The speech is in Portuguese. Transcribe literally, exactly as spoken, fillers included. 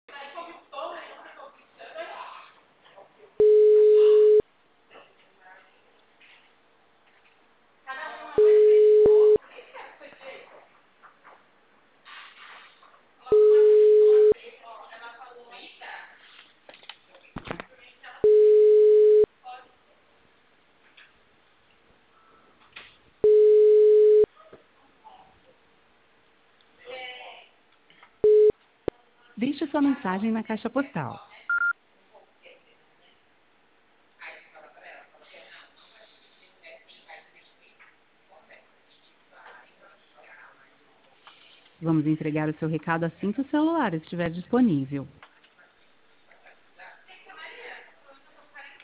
Deixe sua mensagem na caixa postal. Vamos entregar o seu recado assim que o celular estiver disponível.